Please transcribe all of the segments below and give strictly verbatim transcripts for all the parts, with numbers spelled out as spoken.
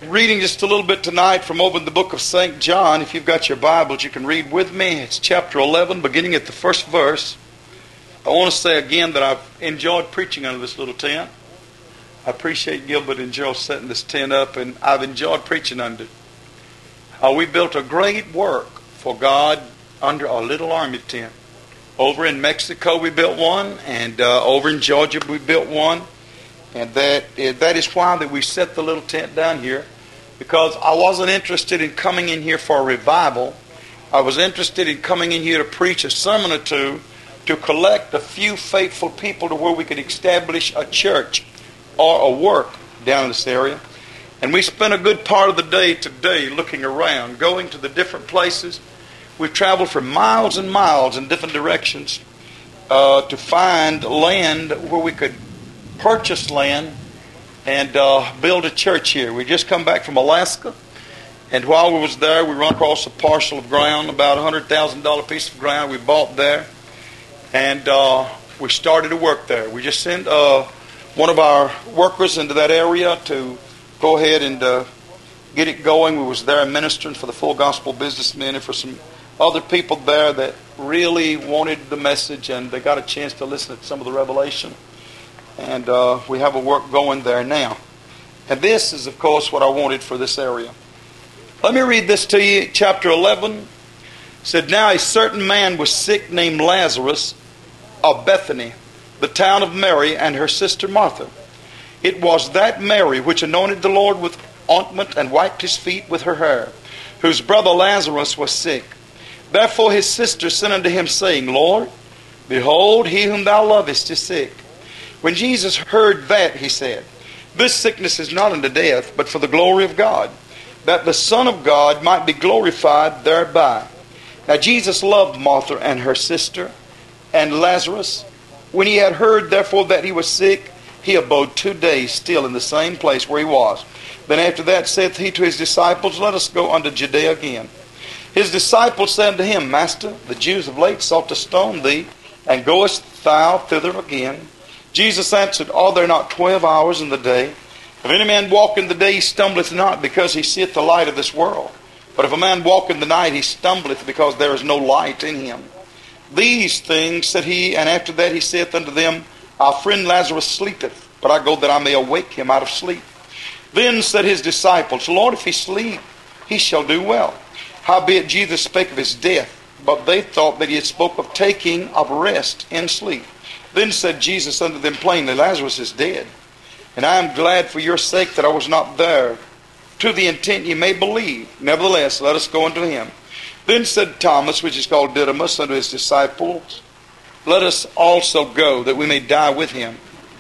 Reading just a little bit tonight from over in the book of Saint John. If you've got your Bibles, you can read with me. It's chapter eleven, beginning at the first verse. I want to say again that I've enjoyed preaching under this little tent. I appreciate Gilbert and Joe setting this tent up, and I've enjoyed preaching under it. Uh, we built a great work for God under our little army tent. Over in Mexico we built one, and uh, over in Georgia we built one. And that is, that is why that we set the little tent down here, because I wasn't interested in coming in here for a revival. I was interested in coming in here to preach a sermon or two, to collect a few faithful people to where we could establish a church or a work down in this area. And we spent a good part of the day today looking around, going to the different places. We've traveled for miles and miles in different directions uh, to find land where we could purchase land and uh, build a church here. We just come back from Alaska, and while we was there, we run across a parcel of ground, about a one hundred thousand dollars piece of ground we bought there, and uh, we started to work there. We just sent uh, one of our workers into that area to go ahead and uh, get it going. We was there ministering for the Full Gospel Businessmen and for some other people there that really wanted the message, and they got a chance to listen to some of the revelation. And uh, we have a work going there now. And this is, of course, what I wanted for this area. Let me read this to you. Chapter eleven. It said, "Now a certain man was sick named Lazarus of Bethany, the town of Mary and her sister Martha. It was that Mary which anointed the Lord with ointment and wiped his feet with her hair, whose brother Lazarus was sick. Therefore his sister sent unto him, saying, Lord, behold, he whom thou lovest is sick. When Jesus heard that, he said, This sickness is not unto death, but for the glory of God, that the Son of God might be glorified thereby. Now Jesus loved Martha and her sister and Lazarus. When he had heard therefore that he was sick, he abode two days still in the same place where he was. Then after that saith he to his disciples, Let us go unto Judea again. His disciples said unto him, Master, the Jews of late sought to stone thee, and goest thou thither again? Jesus answered, Are there not twelve hours in the day? If any man walk in the day, he stumbleth not, because he seeth the light of this world. But if a man walk in the night, he stumbleth, because there is no light in him. These things said he, and after that he saith unto them, Our friend Lazarus sleepeth, but I go that I may awake him out of sleep. Then said his disciples, Lord, if he sleep, he shall do well. Howbeit Jesus spake of his death, but they thought that he had spoke of taking of rest in sleep. Then said Jesus unto them plainly, Lazarus is dead, and I am glad for your sake that I was not there, to the intent ye may believe. Nevertheless, let us go unto him. Then said Thomas, which is called Didymus, unto his disciples, Let us also go, that we may die with him.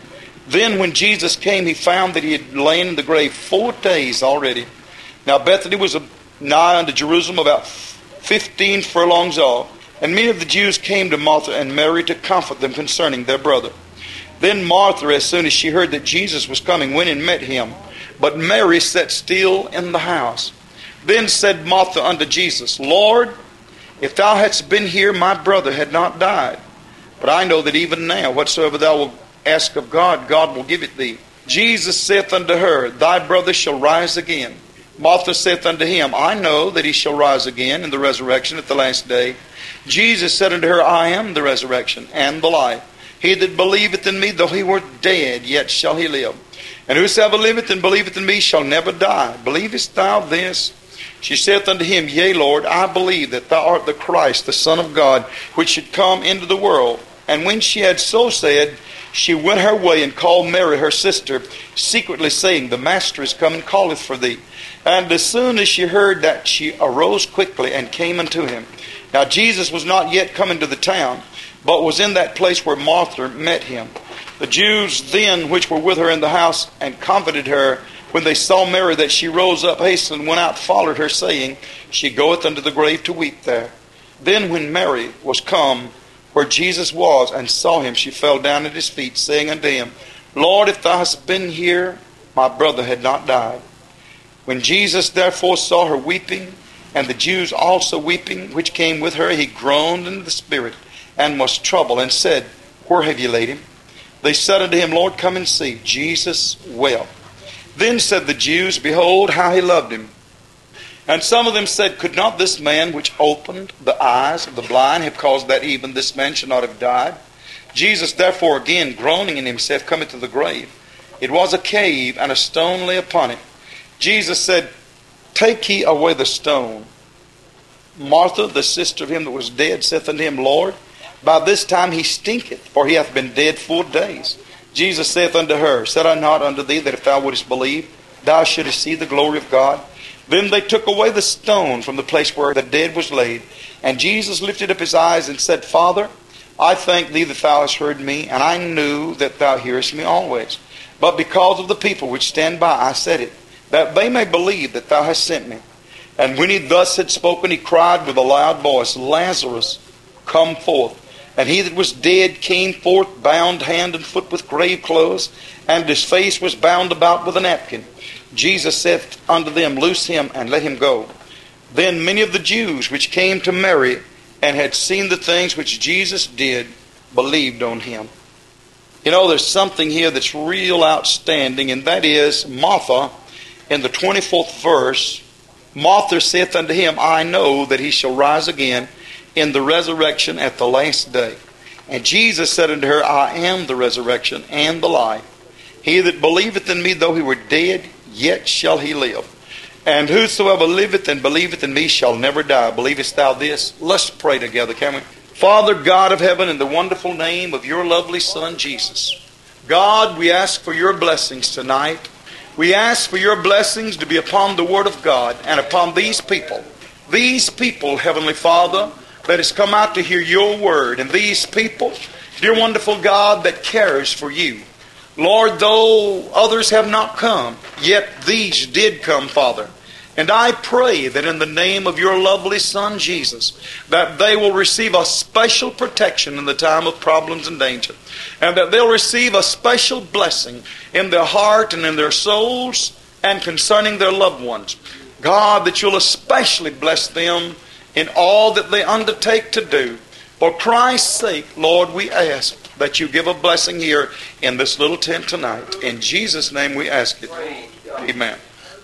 Then when Jesus came, he found that he had lain in the grave four days already. Now Bethany was nigh unto Jerusalem, about fifteen furlongs off. And many of the Jews came to Martha and Mary to comfort them concerning their brother. Then Martha, as soon as she heard that Jesus was coming, went and met him. But Mary sat still in the house. Then said Martha unto Jesus, Lord, if thou hadst been here, my brother had not died. But I know that even now, whatsoever thou wilt ask of God, God will give it thee. Jesus saith unto her, Thy brother shall rise again. Martha saith unto him, I know that he shall rise again in the resurrection at the last day. Jesus said unto her, I am the resurrection and the life. He that believeth in me, though he were dead, yet shall he live. And whosoever liveth and believeth in me shall never die. Believest thou this? She saith unto him, Yea, Lord, I believe that thou art the Christ, the Son of God, which should come into the world. And when she had so said, she went her way and called Mary her sister, secretly saying, The Master is come and calleth for thee. And as soon as she heard that, she arose quickly and came unto him. Now Jesus was not yet come into the town, but was in that place where Martha met him. The Jews then which were with her in the house and comforted her, when they saw Mary, that she rose up hastily and went out, followed her, saying, She goeth unto the grave to weep there. Then when Mary was come where Jesus was, and saw him, she fell down at his feet, saying unto him, Lord, if thou hadst been here, my brother had not died. When Jesus therefore saw her weeping, and the Jews also weeping, which came with her, he groaned in the spirit, and was troubled, and said, Where have ye laid him? They said unto him, Lord, come and see. Jesus wept. Then said the Jews, Behold, how he loved him. And some of them said, Could not this man which opened the eyes of the blind have caused that even this man should not have died? Jesus therefore again, groaning in himself, cometh to the grave. It was a cave, and a stone lay upon it. Jesus said, Take ye away the stone. Martha, the sister of him that was dead, saith unto him, Lord, by this time he stinketh, for he hath been dead four days. Jesus saith unto her, Said I not unto thee that if thou wouldest believe, thou shouldest see the glory of God? Then they took away the stone from the place where the dead was laid. And Jesus lifted up his eyes and said, Father, I thank thee that thou hast heard me, and I knew that thou hearest me always. But because of the people which stand by, I said it, that they may believe that thou hast sent me. And when he thus had spoken, he cried with a loud voice, Lazarus, come forth. And he that was dead came forth, bound hand and foot with grave clothes, and his face was bound about with a napkin. Jesus saith unto them, Loose him, and let him go. Then many of the Jews which came to Mary, and had seen the things which Jesus did, believed on him. You know, there's something here that's real outstanding, and that is Martha, in the twenty-fourth verse, Martha saith unto him, I know that he shall rise again in the resurrection at the last day. And Jesus said unto her, I am the resurrection and the life. He that believeth in me, though he were dead, yet shall he live. And whosoever liveth and believeth in me shall never die. Believest thou this? Let's pray together, can we? Father, God of heaven, in the wonderful name of your lovely Son, Jesus. God, we ask for your blessings tonight. We ask for your blessings to be upon the Word of God and upon these people. These people, Heavenly Father, that has come out to hear your Word. And these people, dear wonderful God, that cares for you. Lord, though others have not come, yet these did come, Father. And I pray that in the name of your lovely Son, Jesus, that they will receive a special protection in the time of problems and danger. And that they'll receive a special blessing in their heart and in their souls and concerning their loved ones. God, that you'll especially bless them in all that they undertake to do. For Christ's sake, Lord, we ask that you give a blessing here in this little tent tonight. In Jesus' name we ask it. Amen.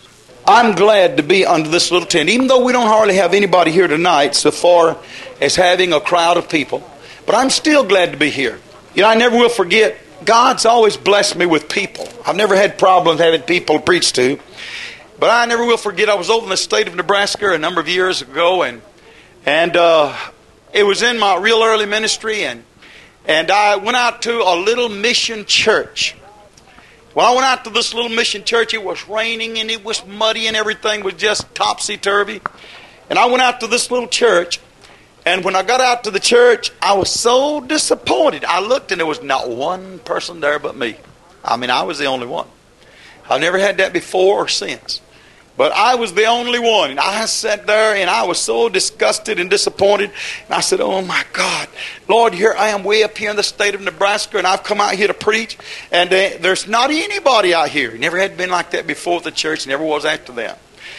I'm glad to be under this little tent, even though we don't hardly have anybody here tonight so far as having a crowd of people. But I'm still glad to be here. You know, I never will forget, God's always blessed me with people. I've never had problems having people to preach to. But I never will forget, I was over in the state of Nebraska a number of years ago, and and uh, it was in my real early ministry, and and I went out to a little mission church. When I went out to this little mission church, it was raining and it was muddy and everything was just topsy-turvy. And I went out to this little church, and when I got out to the church, I was so disappointed. I looked and there was not one person there but me. I mean, I was the only one. I've never had that before or since. But I was the only one. And I sat there and I was so disgusted and disappointed. And I said, oh my God, Lord, here I am way up here in the state of Nebraska, and I've come out here to preach. And uh, there's not anybody out here. Never had been like that before at the church. Never was after that.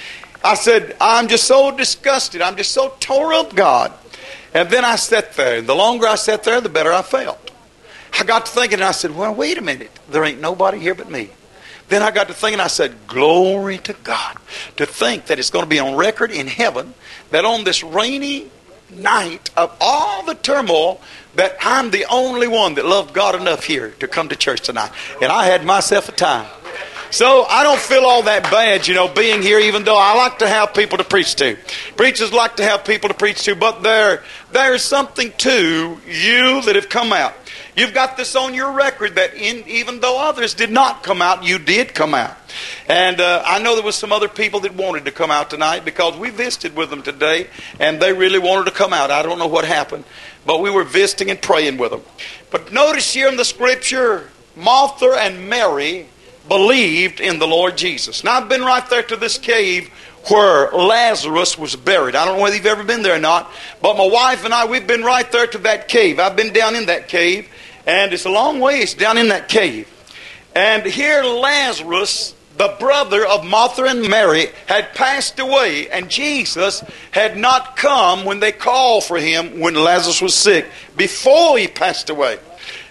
I said, I'm just so disgusted. I'm just so tore up, God. And then I sat there. And the longer I sat there, the better I felt. I got to thinking, and I said, well, wait a minute. There ain't nobody here but me. Then I got to thinking, I said, glory to God. To think that it's going to be on record in heaven that on this rainy night of all the turmoil, that I'm the only one that loved God enough here to come to church tonight. And I had myself a time. So I don't feel all that bad, you know, being here, even though I like to have people to preach to. Preachers like to have people to preach to, but there, there's something to you that have come out. You've got this on your record that in, even though others did not come out, you did come out. And uh, I know there was some other people that wanted to come out tonight because we visited with them today, and they really wanted to come out. I don't know what happened, but we were visiting and praying with them. But notice here in the scripture, Martha and Mary believed in the Lord Jesus. Now, I've been right there to this cave where Lazarus was buried. I don't know whether you've ever been there or not, but my wife and I, we've been right there to that cave. I've been down in that cave, and it's a long ways down in that cave. And here Lazarus, the brother of Martha and Mary, had passed away, and Jesus had not come when they called for him when Lazarus was sick, before he passed away.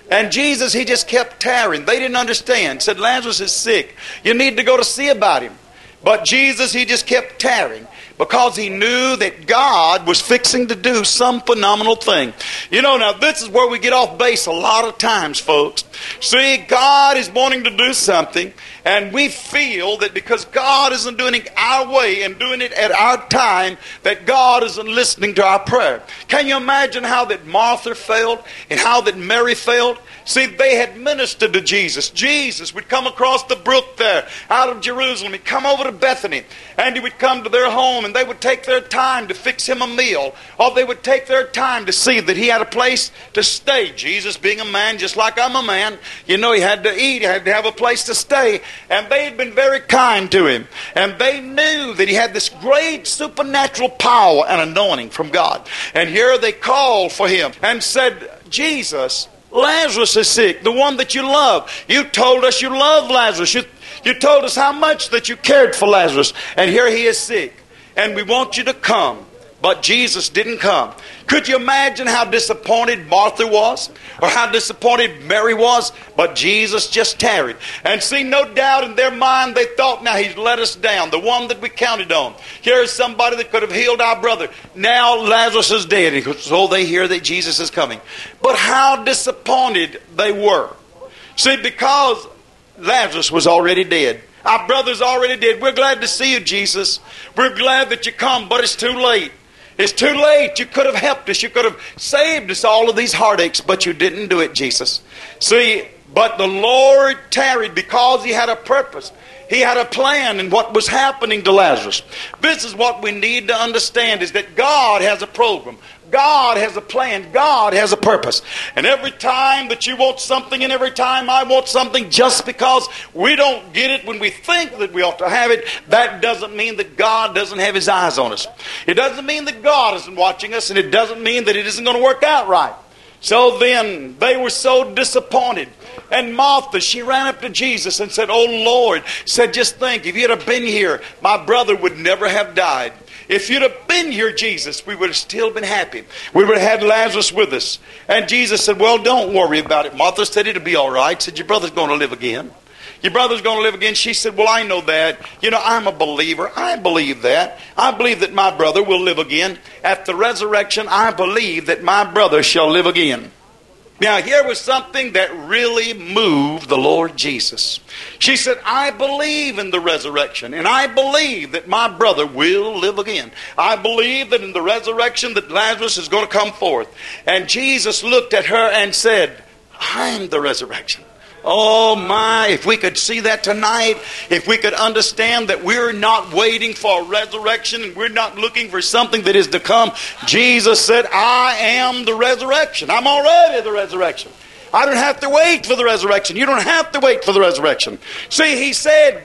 And Jesus, he just kept tarrying. They didn't understand. Said, Lazarus is sick. You need to go to see about him. But Jesus, he just kept tarrying because he knew that God was fixing to do some phenomenal thing. You know, now this is where we get off base a lot of times, folks. See, God is wanting to do something, and we feel that because God isn't doing it our way and doing it at our time, that God isn't listening to our prayer. Can you imagine how that Martha felt and how that Mary felt? See, they had ministered to Jesus. Jesus would come across the brook there out of Jerusalem. He'd come over to Bethany, and he would come to their home, and they would take their time to fix him a meal, or they would take their time to see that he had a place to stay. Jesus, being a man just like I'm a man, you know, he had to eat, he had to have a place to stay, and they had been very kind to him, and they knew that he had this great supernatural power and anointing from God. And here they called for him and said, Jesus, Lazarus is sick, the one that you love. You told us you love Lazarus. You, you told us how much that you cared for Lazarus. And here he is sick. And we want you to come. But Jesus didn't come. Could you imagine how disappointed Martha was? Or how disappointed Mary was? But Jesus just tarried. And see, no doubt in their mind they thought, now he's let us down. The one that we counted on. Here's somebody that could have healed our brother. Now Lazarus is dead. And so they hear that Jesus is coming. But how disappointed they were. See, because Lazarus was already dead. Our brother's already dead. We're glad to see you, Jesus. We're glad that you come, but it's too late. It's too late. You could have helped us. You could have saved us all of these heartaches, but you didn't do it, Jesus. See, but the Lord tarried because he had a purpose. He had a plan in what was happening to Lazarus. This is what we need to understand, is that God has a program. God has a plan. God has a purpose. And every time that you want something and every time I want something, just because we don't get it when we think that we ought to have it, that doesn't mean that God doesn't have his eyes on us. It doesn't mean that God isn't watching us, and it doesn't mean that it isn't going to work out right. So then they were so disappointed. And Martha, she ran up to Jesus and said, oh Lord, said, just think, if you'd have been here, my brother would never have died. If you'd have been here, Jesus, we would have still been happy. We would have had Lazarus with us. And Jesus said, well, don't worry about it. Martha said, it'll be all right. Said, your brother's going to live again. Your brother's going to live again. She said, well, I know that. You know, I'm a believer. I believe that. I believe that my brother will live again. At the resurrection, I believe that my brother shall live again. Now, here was something that really moved the Lord Jesus. She said, I believe in the resurrection, and I believe that my brother will live again. I believe that in the resurrection that Lazarus is going to come forth. And Jesus looked at her and said, I'm the resurrection. Oh my, if we could see that tonight, if we could understand that we're not waiting for a resurrection and we're not looking for something that is to come. Jesus said, I am the resurrection. I'm already the resurrection. I don't have to wait for the resurrection. You don't have to wait for the resurrection. See, he said,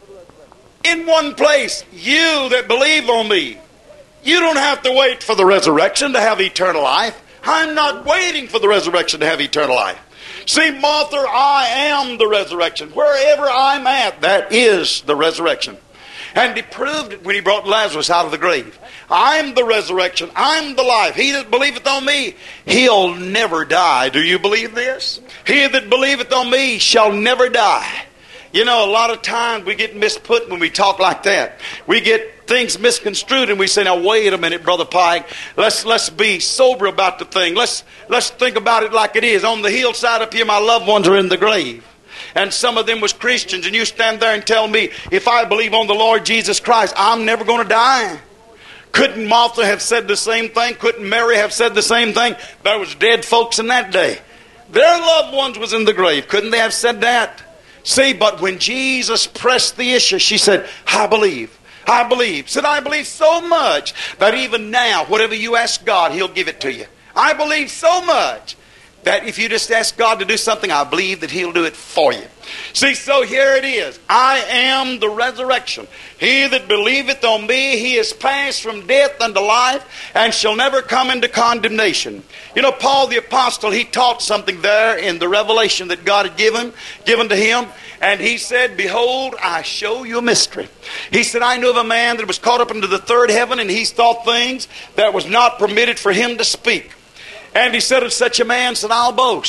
in one place, you that believe on me, you don't have to wait for the resurrection to have eternal life. I'm not waiting for the resurrection to have eternal life. See, Martha, I am the resurrection. Wherever I'm at, that is the resurrection. And he proved it when he brought Lazarus out of the grave. I'm the resurrection. I'm the life. He that believeth on me, he'll never die. Do you believe this? He that believeth on me shall never die. You know, a lot of times we get misput when we talk like that. We get things misconstrued and we say, now wait a minute, Brother Pike. Let's let's be sober about the thing. Let's let's think about it like it is. On the hillside up here, my loved ones are in the grave. And some of them was Christians. And you stand there and tell me, if I believe on the Lord Jesus Christ, I'm never going to die. Couldn't Martha have said the same thing? Couldn't Mary have said the same thing? There was dead folks in that day. Their loved ones was in the grave. Couldn't they have said that? See, but when Jesus pressed the issue, she said, I believe. I believe. Said, I believe so much that even now, whatever you ask God, he'll give it to you. I believe so much that if you just ask God to do something, I believe that he'll do it for you. See, so here it is. I am the resurrection. He that believeth on me, he is passed from death unto life, and shall never come into condemnation. You know, Paul the apostle, he taught something there in the revelation that God had given, given to him. And he said, behold, I show you a mystery. He said, I knew of a man that was caught up into the third heaven, and he thought things that was not permitted for him to speak. And he said of such a man, said, I'll boast.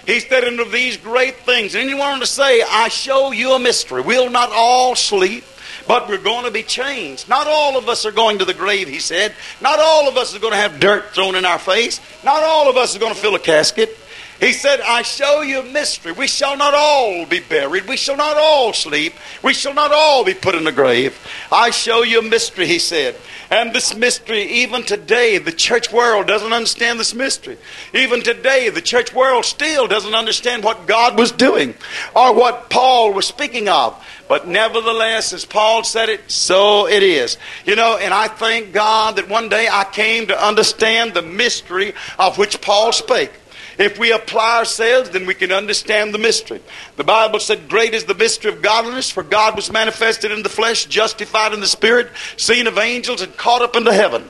He said, "And of these great things." And he wanted to say, "I show you a mystery. We'll not all sleep, but we're going to be changed." Not all of us are going to the grave, he said. Not all of us are going to have dirt thrown in our face. Not all of us are going to fill a casket. He said, "I show you a mystery. We shall not all be buried. We shall not all sleep. We shall not all be put in the grave. I show you a mystery," he said. And this mystery, even today, the church world doesn't understand this mystery. Even today, the church world still doesn't understand what God was doing or what Paul was speaking of. But nevertheless, as Paul said it, so it is. You know, and I thank God that one day I came to understand the mystery of which Paul spake. If we apply ourselves, then we can understand the mystery. The Bible said, "Great is the mystery of godliness, for God was manifested in the flesh, justified in the spirit, seen of angels, and caught up into heaven."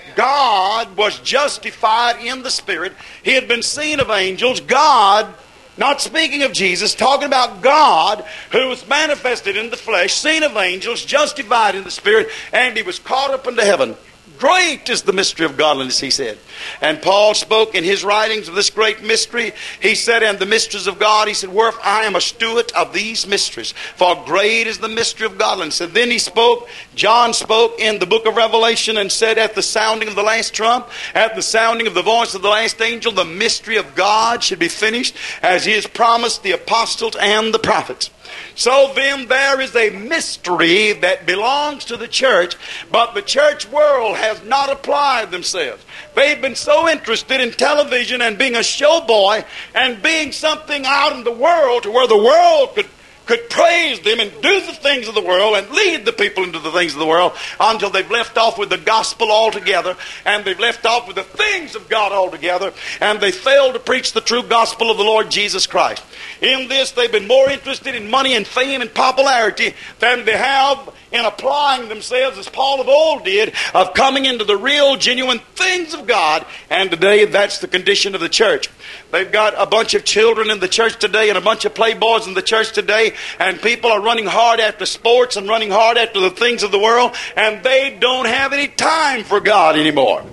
God was justified in the spirit. He had been seen of angels. God, not speaking of Jesus, talking about God, who was manifested in the flesh, seen of angels, justified in the spirit, and he was caught up into heaven. Great is the mystery of godliness, he said. And Paul spoke in his writings of this great mystery. He said, "And the mysteries of God," he said, "wherefore I am a steward of these mysteries. For great is the mystery of godliness." And then he spoke, John spoke in the book of Revelation and said, "At the sounding of the last trump, at the sounding of the voice of the last angel, the mystery of God should be finished, as he has promised the apostles and the prophets." So then there is a mystery that belongs to the church, but the church world has not applied themselves. They've been so interested in television and being a show boy and being something out in the world to where the world could could praise them and do the things of the world and lead the people into the things of the world until they've left off with the gospel altogether, and they've left off with the things of God altogether, and they fail to preach the true gospel of the Lord Jesus Christ. In this, they've been more interested in money and fame and popularity than they have in applying themselves, as Paul of old did, of coming into the real, genuine things of God. And today, that's the condition of the church. They've got a bunch of children in the church today and a bunch of playboys in the church today, and people are running hard after sports and running hard after the things of the world, and they don't have any time for God anymore.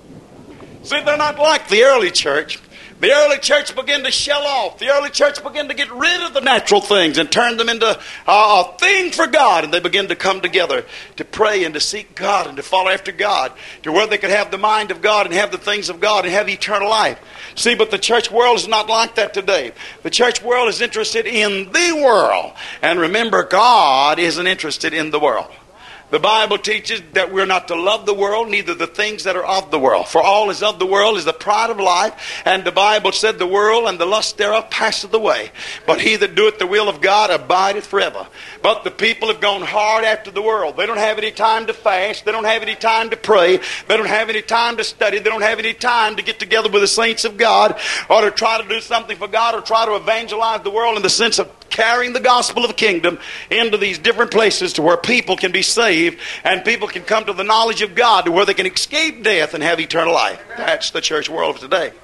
See, they're not like the early church. The early church began to shell off. The early church began to get rid of the natural things and turn them into a thing for God. And they began to come together to pray and to seek God and to follow after God, to where they could have the mind of God and have the things of God and have eternal life. See, but the church world is not like that today. The church world is interested in the world. And remember, God isn't interested in the world. The Bible teaches that we're not to love the world, neither the things that are of the world. For all is of the world is the pride of life. And the Bible said, "The world and the lust thereof passeth away. But he that doeth the will of God abideth forever." But the people have gone hard after the world. They don't have any time to fast. They don't have any time to pray. They don't have any time to study. They don't have any time to get together with the saints of God or to try to do something for God or try to evangelize the world in the sense of carrying the gospel of the kingdom into these different places to where people can be saved and people can come to the knowledge of God, to where they can escape death and have eternal life. That's the church world of today.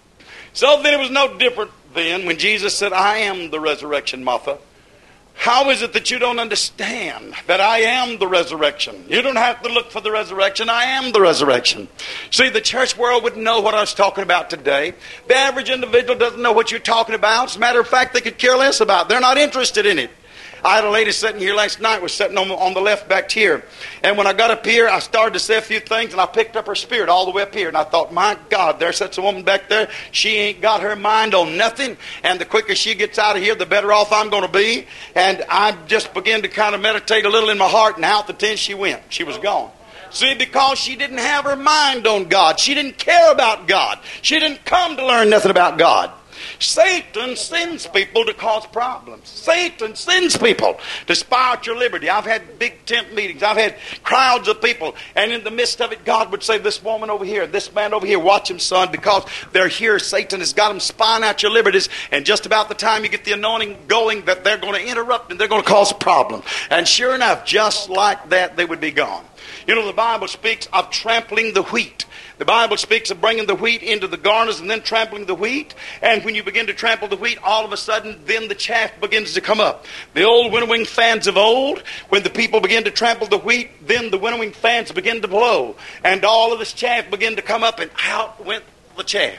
So then it was no different then when Jesus said, "I am the resurrection, Martha." How is it that you don't understand that I am the resurrection? You don't have to look for the resurrection. I am the resurrection. See, the church world wouldn't know what I was talking about today. The average individual doesn't know what you're talking about. As a matter of fact, they could care less about it. They're not interested in it. I had a lady sitting here last night, was sitting on, on the left back here. And when I got up here, I started to say a few things, and I picked up her spirit all the way up here. And I thought, my God, there sits a woman back there. She ain't got her mind on nothing. And the quicker she gets out of here, the better off I'm going to be. And I just began to kind of meditate a little in my heart, and out the tent she went. She was gone. See, because she didn't have her mind on God. She didn't care about God. She didn't come to learn nothing about God. Satan sends people to cause problems. Satan sends people to spy out your liberty. I've had big tent meetings. I've had crowds of people. And in the midst of it, God would say, this woman over here, this man over here, watch him, son, because they're here. Satan has got them spying out your liberties. And just about the time you get the anointing going, that they're going to interrupt and they're going to cause a problem. And sure enough, just like that, they would be gone. You know, the Bible speaks of trampling the wheat. The Bible speaks of bringing the wheat into the garners and then trampling the wheat. And when you begin to trample the wheat, all of a sudden, then the chaff begins to come up. The old winnowing fans of old, when the people begin to trample the wheat, then the winnowing fans begin to blow. And all of this chaff begin to come up, and out went the chaff.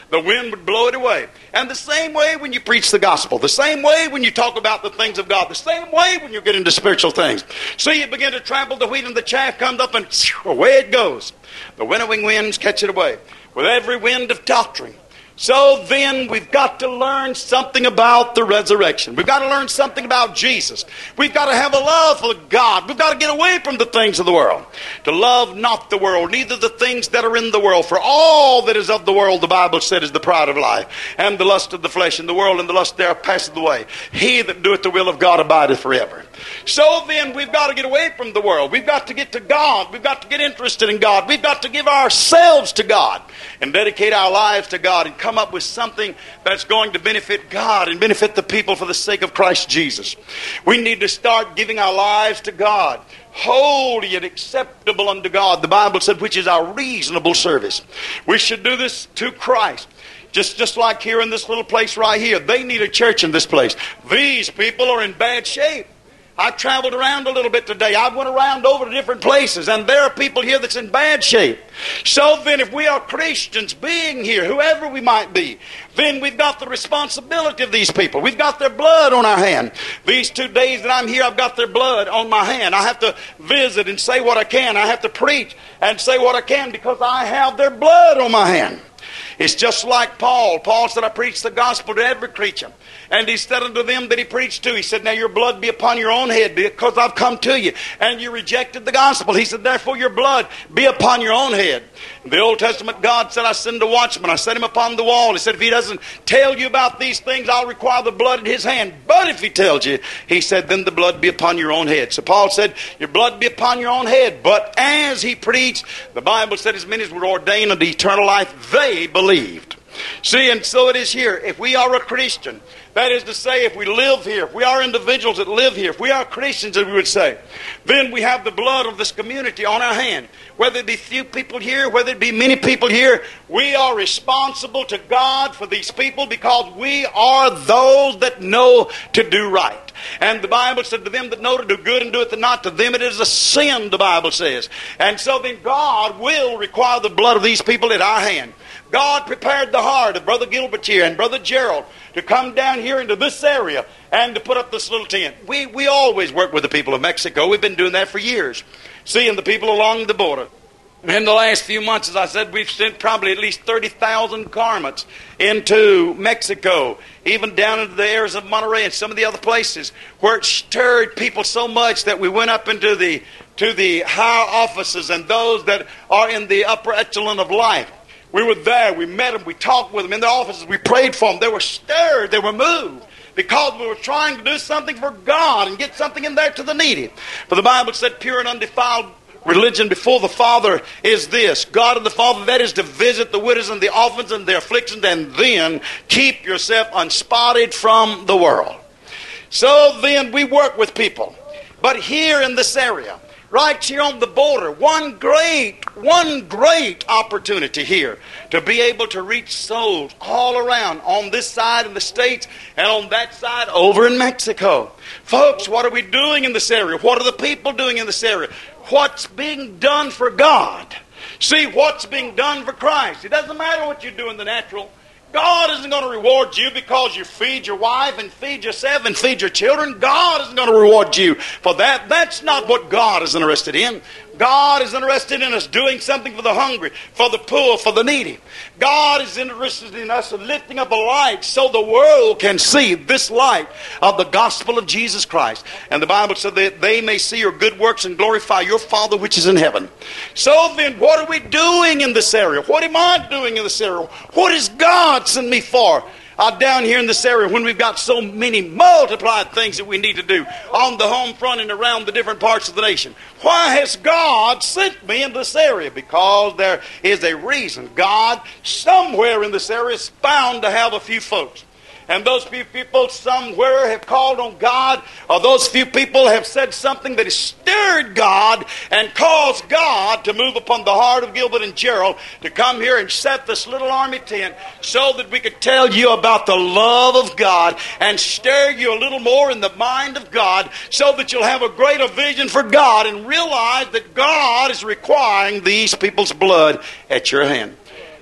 the wind would blow it away. And the same way when you preach the gospel, the same way when you talk about the things of God, the same way when you get into spiritual things. So you begin to trample the wheat and the chaff comes up and away it goes. The winnowing winds catch it away with every wind of doctrine. So then we've got to learn something about the resurrection. We've got to learn something about Jesus. We've got to have a love for God. We've got to get away from the things of the world. To love not the world, neither the things that are in the world. For all that is of the world, the Bible said, is the pride of life, and the lust of the flesh, and the world, and the lust thereof passeth away. He that doeth the will of God abideth forever. So then we've got to get away from the world. We've got to get to God. We've got to get interested in God. We've got to give ourselves to God and dedicate our lives to God and come up with something that's going to benefit God and benefit the people for the sake of Christ Jesus. We need to start giving our lives to God, holy and acceptable unto God. The Bible said, which is our reasonable service. We should do this to Christ. Just, just like here in this little place right here. They need a church in this place. These people are in bad shape. I traveled around a little bit today. I went around over to different places, and there are people here that's in bad shape. So then if we are Christians being here, whoever we might be, then we've got the responsibility of these people. We've got their blood on our hand. These two days that I'm here, I've got their blood on my hand. I have to visit and say what I can. I have to preach and say what I can because I have their blood on my hand. It's just like Paul. Paul said, I preach the gospel to every creature. And he said unto them that he preached to, he said, now your blood be upon your own head, because I've come to you. And you rejected the gospel. He said, therefore your blood be upon your own head. In the Old Testament, God said, I send a watchman. I set him upon the wall. He said, if he doesn't tell you about these things, I'll require the blood in his hand. But if he tells you, he said, then the blood be upon your own head. So Paul said, your blood be upon your own head. But as he preached, the Bible said, as many as were ordained unto eternal life, they believed. See, and so it is here. If we are a Christian, that is to say, if we live here, if we are individuals that live here, if we are Christians, as we would say, then we have the blood of this community on our hand. Whether it be few people here, whether it be many people here, we are responsible to God for these people because we are those that know to do right. And the Bible said, to them that know to do good and do it not, to them it is a sin, the Bible says. And so then God will require the blood of these people at our hand. God prepared the heart of Brother Gilbert here and Brother Gerald to come down here into this area and to put up this little tent. We, we always work with the people of Mexico. We've been doing that for years, seeing the people along the border. In the last few months, as I said, we've sent probably at least thirty thousand garments into Mexico, even down into the areas of Monterrey and some of the other places where it stirred people so much that we went up into the to the higher offices and those that are in the upper echelon of life. We were there, we met them, we talked with them in their offices, we prayed for them. They were stirred, they were moved because we were trying to do something for God and get something in there to the needy. For the Bible said pure and undefiled religion before the Father is this: God and the Father, that is to visit the widows and the orphans and their afflictions, and then keep yourself unspotted from the world. So then we work with people. But here in this area, right here on the border, one great, one great opportunity here to be able to reach souls all around on this side of the States and on that side over in Mexico. Folks, what are we doing in this area? What are the people doing in this area? What's being done for God? See, what's being done for Christ? It doesn't matter what you do in the natural. God isn't going to reward you because you feed your wife and feed yourself and feed your children. God isn't going to reward you for that. That's not what God is interested in. God is interested in us doing something for the hungry, for the poor, for the needy. God is interested in us lifting up a light so the world can see this light of the gospel of Jesus Christ. And the Bible said that they may see your good works and glorify your Father which is in heaven. So then, what are we doing in this area? What am I doing in this area? What has God sent me for? Uh, down here in this area when we've got so many multiplied things that we need to do on the home front and around the different parts of the nation. Why has God sent me in this area? Because there is a reason. God, somewhere in this area, is bound to have a few folks. And those few people somewhere have called on God, or those few people have said something that has stirred God and caused God to move upon the heart of Gilbert and Gerald to come here and set this little army tent so that we could tell you about the love of God and stir you a little more in the mind of God so that you'll have a greater vision for God and realize that God is requiring these people's blood at your hand.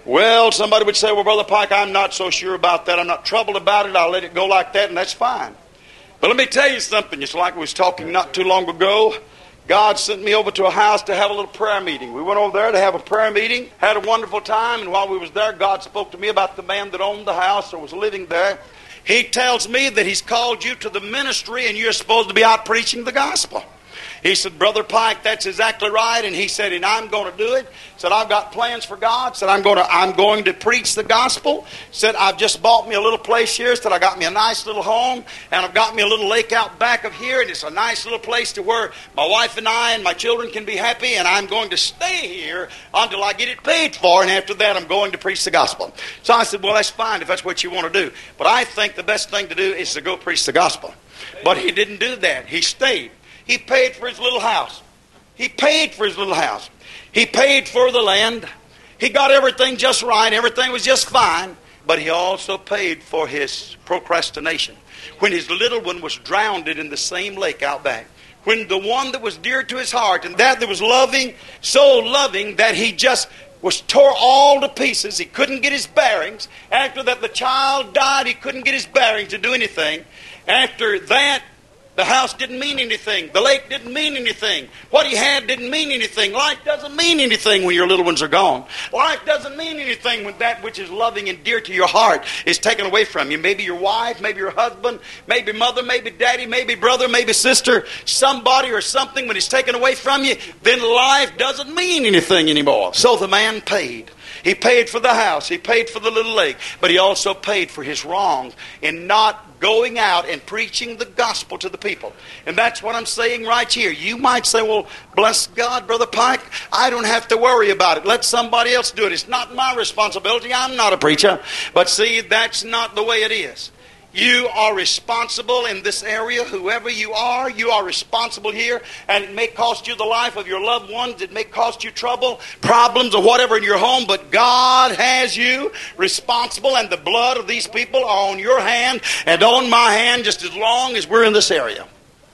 Well, somebody would say, well, Brother Pike, I'm not so sure about that. I'm not troubled about it. I'll let it go like that, and that's fine. But let me tell you something. It's like we was talking not too long ago. God sent me over to a house to have a little prayer meeting. We went over there to have a prayer meeting, had a wonderful time, and while we was there, God spoke to me about the man that owned the house or was living there. He tells me that he's called you to the ministry and you're supposed to be out preaching the gospel. He said, Brother Pike, that's exactly right. And he said, and I'm going to do it. Said, I've got plans for God. Said, I'm going to I'm going to preach the gospel. Said, I've just bought me a little place here. Said, I got me a nice little home. And I've got me a little lake out back of here. And it's a nice little place to where my wife and I and my children can be happy. And I'm going to stay here until I get it paid for. And after that, I'm going to preach the gospel. So I said, well, that's fine if that's what you want to do. But I think the best thing to do is to go preach the gospel. But he didn't do that. He stayed. He paid for his little house. He paid for his little house. He paid for the land. He got everything just right. Everything was just fine. But he also paid for his procrastination. When his little one was drowned in the same lake out back. When the one that was dear to his heart and that that was loving, so loving that he just was tore all to pieces. He couldn't get his bearings. After that the child died, he couldn't get his bearings to do anything. After that, the house didn't mean anything. The lake didn't mean anything. What he had didn't mean anything. Life doesn't mean anything when your little ones are gone. Life doesn't mean anything when that which is loving and dear to your heart is taken away from you. Maybe your wife, maybe your husband, maybe mother, maybe daddy, maybe brother, maybe sister, somebody or something. When it's taken away from you, then life doesn't mean anything anymore. So the man paid. He paid for the house. He paid for the little lake. But he also paid for his wrongs in not going out and preaching the gospel to the people. And that's what I'm saying right here. You might say, well, bless God, Brother Pike, I don't have to worry about it. Let somebody else do it. It's not my responsibility. I'm not a preacher. But see, that's not the way it is. You are responsible in this area. Whoever you are, you are responsible here. And it may cost you the life of your loved ones. It may cost you trouble, problems, or whatever in your home. But God has you responsible. And the blood of these people are on your hand and on my hand just as long as we're in this area.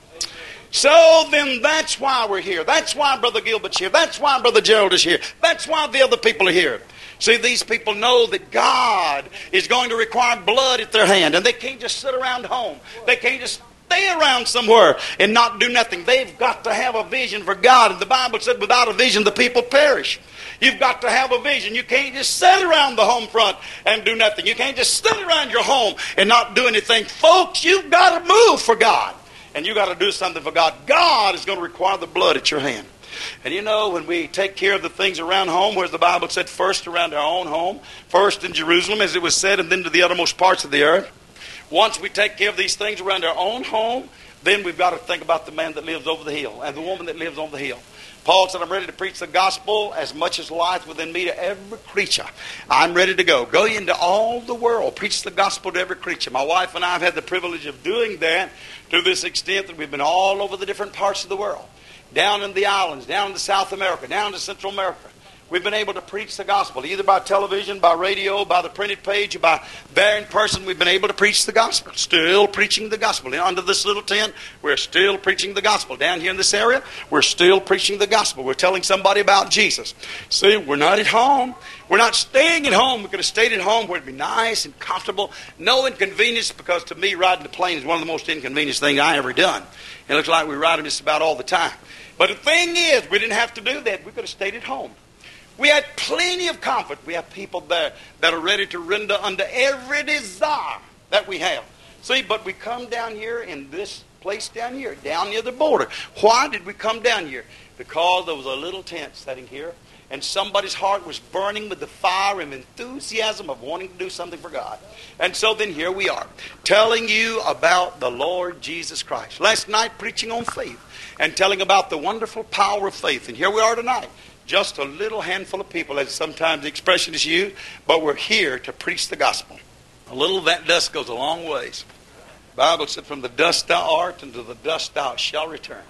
So then that's why we're here. That's why Brother Gilbert's here. That's why Brother Gerald is here. That's why the other people are here. See, these people know that God is going to require blood at their hand. And they can't just sit around home. They can't just stay around somewhere and not do nothing. They've got to have a vision for God. And the Bible said without a vision the people perish. You've got to have a vision. You can't just sit around the home front and do nothing. You can't just sit around your home and not do anything. Folks, you've got to move for God. And you've got to do something for God. God is going to require the blood at your hand. And you know, when we take care of the things around home, whereas the Bible said first around our own home, first in Jerusalem, as it was said, and then to the uttermost parts of the earth. Once we take care of these things around our own home, then we've got to think about the man that lives over the hill and the woman that lives on the hill. Paul said, I'm ready to preach the gospel as much as lieth within me to every creature. I'm ready to go. Go into all the world. Preach the gospel to every creature. My wife and I have had the privilege of doing that to this extent that we've been all over the different parts of the world. Down in the islands, down to South America, down to Central America. We've been able to preach the gospel, either by television, by radio, by the printed page, or by there in person. We've been able to preach the gospel. Still preaching the gospel. And under this little tent, we're still preaching the gospel. Down here in this area, we're still preaching the gospel. We're telling somebody about Jesus. See, we're not at home. We're not staying at home. We could have stayed at home where it'd be nice and comfortable. No inconvenience, because to me, riding the plane is one of the most inconvenient things I ever done. It looks like we ride them just about all the time. But the thing is, we didn't have to do that. We could have stayed at home. We had plenty of comfort. We have people there that are ready to render unto every desire that we have. See, but we come down here in this place down here, down near the border. Why did we come down here? Because there was a little tent sitting here, and somebody's heart was burning with the fire and enthusiasm of wanting to do something for God. And so then here we are, telling you about the Lord Jesus Christ. Last night, preaching on faith and telling about the wonderful power of faith. And here we are tonight, just a little handful of people, as sometimes the expression is used, but we're here to preach the gospel. A little of that dust goes a long ways. The Bible said, from the dust thou art, and to the dust thou shalt return.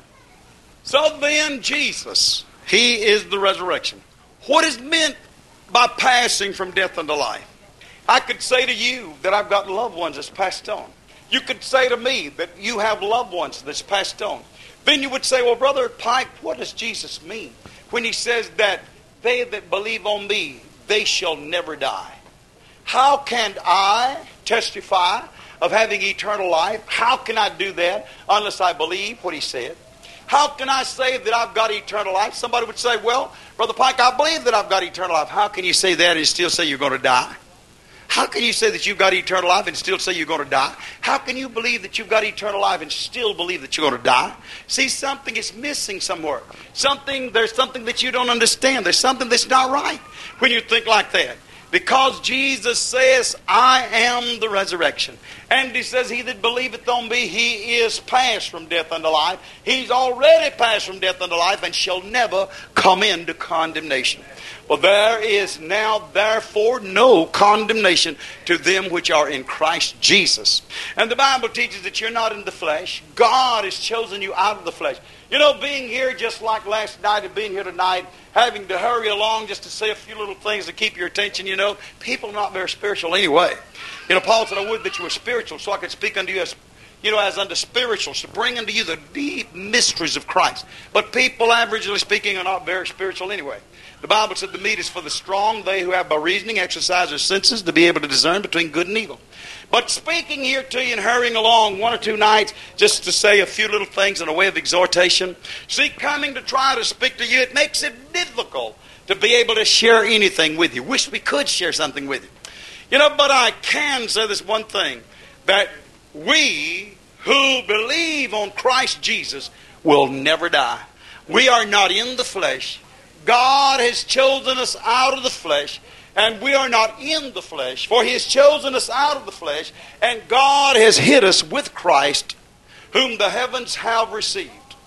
So then, Jesus, He is the resurrection. What is meant by passing from death unto life? I could say to you that I've got loved ones that's passed on. You could say to me that you have loved ones that's passed on. Then you would say, well, Brother Pike, what does Jesus mean when He says that they that believe on me, they shall never die. How can I testify of having eternal life? How can I do that unless I believe what he said? How can I say that I've got eternal life? Somebody would say, well, Brother Pike, I believe that I've got eternal life. How can you say that and still say you're going to die? How can you say that you've got eternal life and still say you're going to die? How can you believe that you've got eternal life and still believe that you're going to die? See, something is missing somewhere. Something, there's something that you don't understand. There's something that's not right when you think like that. Because Jesus says, I am the resurrection. And he says, he that believeth on me, he is passed from death unto life. He's already passed from death unto life and shall never come into condemnation. Well, there is now, therefore, no condemnation to them which are in Christ Jesus. And the Bible teaches that you're not in the flesh. God has chosen you out of the flesh. You know, being here just like last night and being here tonight, having to hurry along just to say a few little things to keep your attention, you know, people are not very spiritual anyway. You know, Paul said, I would that you were spiritual so I could speak unto you as, you know, as unto spirituals, to bring unto you the deep mysteries of Christ. But people, averagely speaking, are not very spiritual anyway. The Bible said the meat is for the strong, they who have by reasoning exercise their senses to be able to discern between good and evil. But speaking here to you and hurrying along one or two nights just to say a few little things in a way of exhortation, see, coming to try to speak to you, it makes it difficult to be able to share anything with you. Wish we could share something with you. You know, but I can say this one thing, that we who believe on Christ Jesus will never die. We are not in the flesh. God has chosen us out of the flesh, and we are not in the flesh, for he has chosen us out of the flesh, and God has hid us with Christ, whom the heavens have received.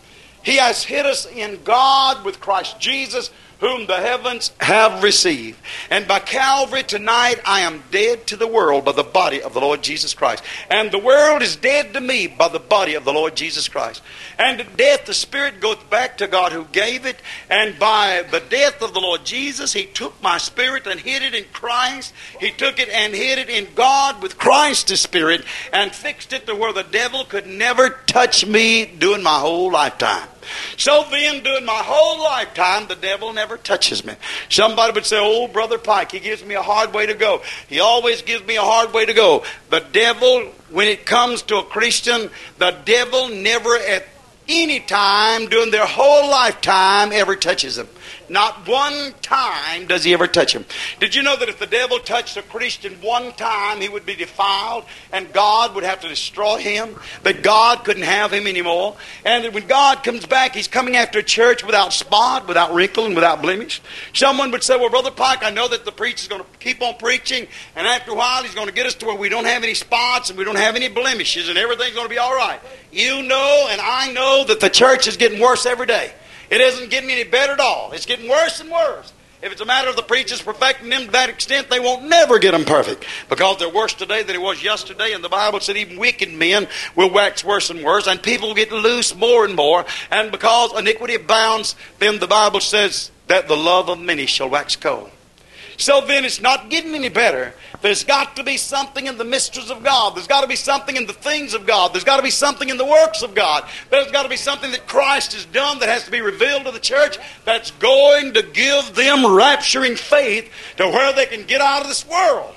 He has hid us in God with Christ Jesus, whom the heavens have received. And by Calvary tonight I am dead to the world by the body of the Lord Jesus Christ. And the world is dead to me by the body of the Lord Jesus Christ. And at death the spirit goeth back to God who gave it. And by the death of the Lord Jesus, he took my spirit and hid it in Christ. He took it and hid it in God with Christ's spirit and fixed it to where the devil could never touch me during my whole lifetime. So then, during my whole lifetime, the devil never touches me. Somebody would say, oh, Brother Pike, he gives me a hard way to go. He always gives me a hard way to go. The devil, when it comes to a Christian, the devil never at any time during their whole lifetime ever touches them. Not one time does he ever touch him. Did you know that if the devil touched a Christian one time, he would be defiled and God would have to destroy him? That God couldn't have him anymore? And that when God comes back, he's coming after a church without spot, without wrinkle, and without blemish. Someone would say, well, Brother Pike, I know that the preacher's going to keep on preaching, and after a while he's going to get us to where we don't have any spots and we don't have any blemishes and everything's going to be all right. You know and I know that the church is getting worse every day. It isn't getting any better at all. It's getting worse and worse. If it's a matter of the preachers perfecting them to that extent, they won't never get them perfect, because they're worse today than it was yesterday. And the Bible said even wicked men will wax worse and worse, and people will get loose more and more. And because iniquity abounds, then the Bible says that the love of many shall wax cold. So then it's not getting any better. There's got to be something in the mysteries of God. There's got to be something in the things of God. There's got to be something in the works of God. There's got to be something that Christ has done that has to be revealed to the church that's going to give them rapturing faith to where they can get out of this world.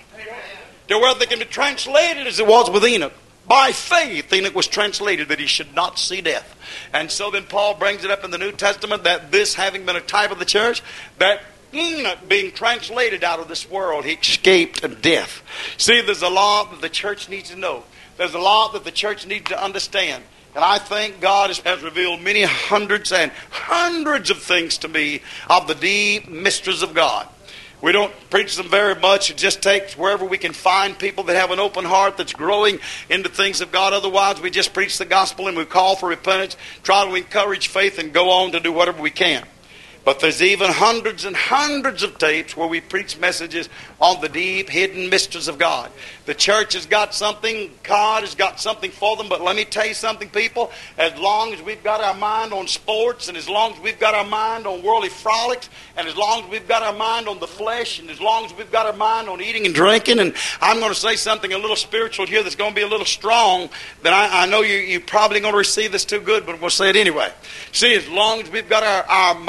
To where they can be translated as it was with Enoch. By faith, Enoch was translated that he should not see death. And so then Paul brings it up in the New Testament that this having been a type of the church, that Enoch being translated out of this world, he escaped death. See, there's a lot that the church needs to know. There's a lot that the church needs to understand. And I think God has revealed many hundreds and hundreds of things to me of the deep mysteries of God. We don't preach them very much. It just takes wherever we can find people that have an open heart that's growing into things of God. Otherwise, we just preach the gospel and we call for repentance, try to encourage faith, and go on to do whatever we can. But there's even hundreds and hundreds of tapes where we preach messages on the deep, hidden mysteries of God. The church has got something. God has got something for them. But let me tell you something, people. As long as we've got our mind on sports, and as long as we've got our mind on worldly frolics, and as long as we've got our mind on the flesh, and as long as we've got our mind on eating and drinking, and I'm going to say something a little spiritual here that's going to be a little strong, then I, I know you, you're probably going to receive this too good, but we'll say it anyway. See, as long as we've got our, our minds on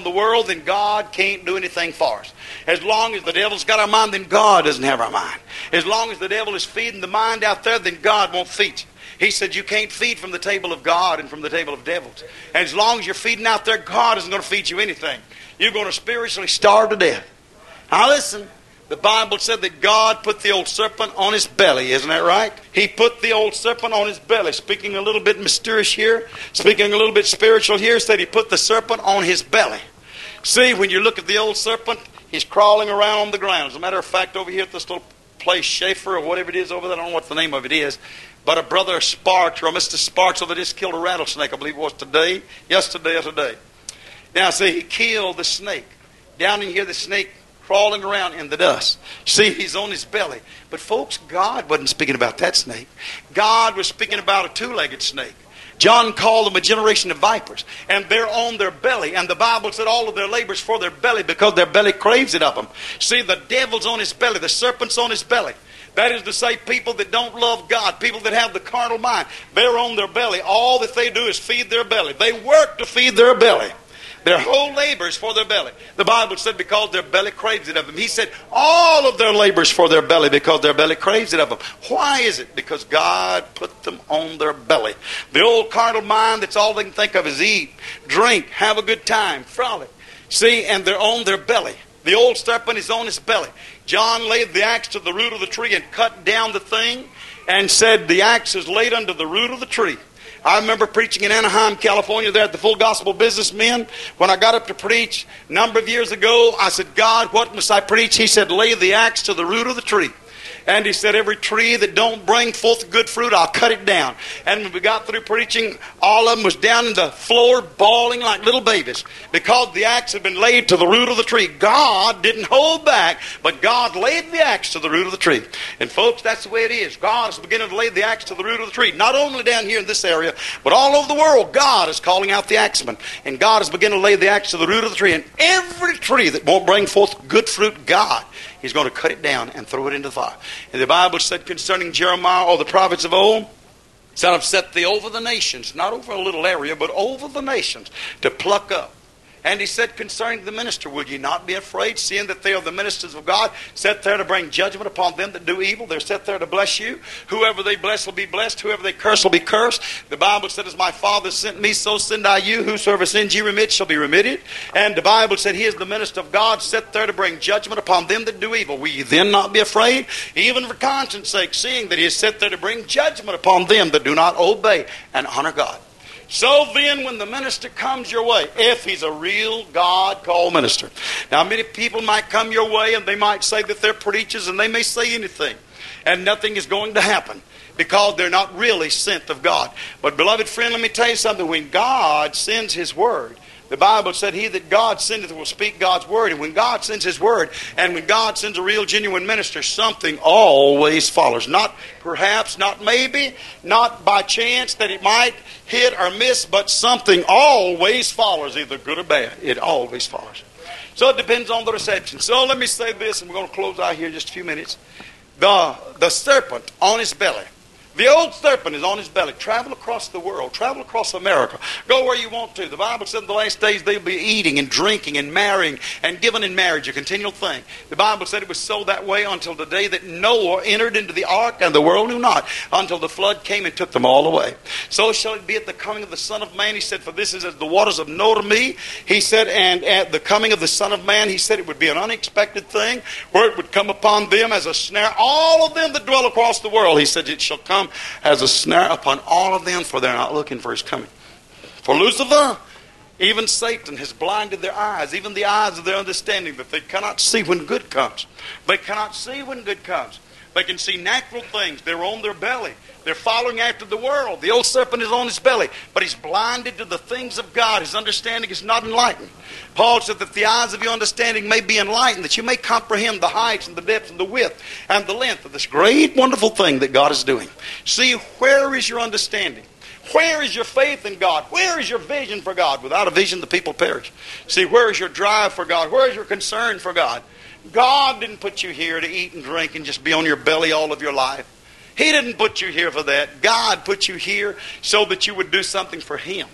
on the world, then God can't do anything for us. As long as the devil's got our mind, then God doesn't have our mind. As long as the devil is feeding the mind out there, then God won't feed you. He said you can't feed from the table of God and from the table of devils. And as long as you're feeding out there, God isn't going to feed you anything. You're going to spiritually starve to death. Now listen, the Bible said that God put the old serpent on his belly. Isn't that right? He put the old serpent on his belly. Speaking a little bit mysterious here, speaking a little bit spiritual here, said he put the serpent on his belly. See, when you look at the old serpent, he's crawling around on the ground. As a matter of fact, over here at this little place, Schaefer or whatever it is over there, I don't know what the name of it is, but a brother Sparks, or Mister Sparks over there just killed a rattlesnake, I believe it was today, yesterday or today. Now, see, he killed the snake. Down in here, the snake crawling around in the dust. See, he's on his belly. But folks, God wasn't speaking about that snake. God was speaking about a two-legged snake. John called them a generation of vipers. And they're on their belly. And the Bible said all of their labors for their belly because their belly craves it of them. See, the devil's on his belly. The serpent's on his belly. That is to say, people that don't love God, people that have the carnal mind, they're on their belly. All that they do is feed their belly. They work to feed their belly. Their whole labor is for their belly. The Bible said because their belly craves it of them. He said all of their labor is for their belly because their belly craves it of them. Why is it? Because God put them on their belly. The old carnal mind, that's all they can think of is eat, drink, have a good time, frolic. See, and they're on their belly. The old serpent is on his belly. John laid the axe to the root of the tree and cut down the thing and said the axe is laid under the root of the tree. I remember preaching in Anaheim, California, there at the Full Gospel Businessmen. When I got up to preach a number of years ago, I said, God, what must I preach? He said, lay the axe to the root of the tree. And he said, every tree that don't bring forth good fruit, I'll cut it down. And when we got through preaching, all of them was down in the floor bawling like little babies because the axe had been laid to the root of the tree. God didn't hold back, but God laid the axe to the root of the tree. And folks, that's the way it is. God is beginning to lay the axe to the root of the tree. Not only down here in this area, but all over the world, God is calling out the axeman. And God is beginning to lay the axe to the root of the tree. And every tree that won't bring forth good fruit, God, He's going to cut it down and throw it into the fire. And the Bible said concerning Jeremiah or the prophets of old, said, I've set thee over the nations, not over a little area, but over the nations, to pluck up. And he said concerning the minister, will ye not be afraid, seeing that they are the ministers of God, set there to bring judgment upon them that do evil? They're set there to bless you. Whoever they bless will be blessed. Whoever they curse will be cursed. The Bible said, as my Father sent me, so send I you. Whosoever sins ye remit shall be remitted. And the Bible said, he is the minister of God, set there to bring judgment upon them that do evil. Will ye then not be afraid? Even for conscience sake, seeing that he is set there to bring judgment upon them that do not obey and honor God. So then when the minister comes your way, if he's a real God-called minister. Now many people might come your way and they might say that they're preachers and they may say anything. And nothing is going to happen because they're not really sent of God. But beloved friend, let me tell you something. When God sends His Word, the Bible said, he that God sendeth will speak God's Word. And when God sends His Word, and when God sends a real genuine minister, something always follows. Not perhaps, not maybe, not by chance that it might hit or miss, but something always follows, either good or bad. It always follows. So it depends on the reception. So let me say this, and we're going to close out here in just a few minutes. The, the serpent on his belly. The old serpent is on his belly. Travel across the world. Travel across America. Go where you want to. The Bible said in the last days they'll be eating and drinking and marrying and giving in marriage, a continual thing. The Bible said it was so that way until the day that Noah entered into the ark, and the world knew not, until the flood came and took them all away. So shall it be at the coming of the Son of Man. He said, for this is as the waters of Noah to me. He said, and at the coming of the Son of Man, he said it would be an unexpected thing, where it would come upon them as a snare. All of them that dwell across the world, he said, it shall come as a snare upon all of them, for they're not looking for His coming. For Lucifer, even Satan, has blinded their eyes, even the eyes of their understanding, that they cannot see when good comes. They cannot see when good comes. They can see natural things. They're on their belly. They're following after the world. The old serpent is on his belly, but he's blinded to the things of God. His understanding is not enlightened. Paul said that the eyes of your understanding may be enlightened, that you may comprehend the heights and the depths and the width and the length of this great, wonderful thing that God is doing. See, where is your understanding? Where is your faith in God? Where is your vision for God? Without a vision, the people perish. See, where is your drive for God? Where is your concern for God? God didn't put you here to eat and drink and just be on your belly all of your life. He didn't put you here for that. God put you here so that you would do something for Him.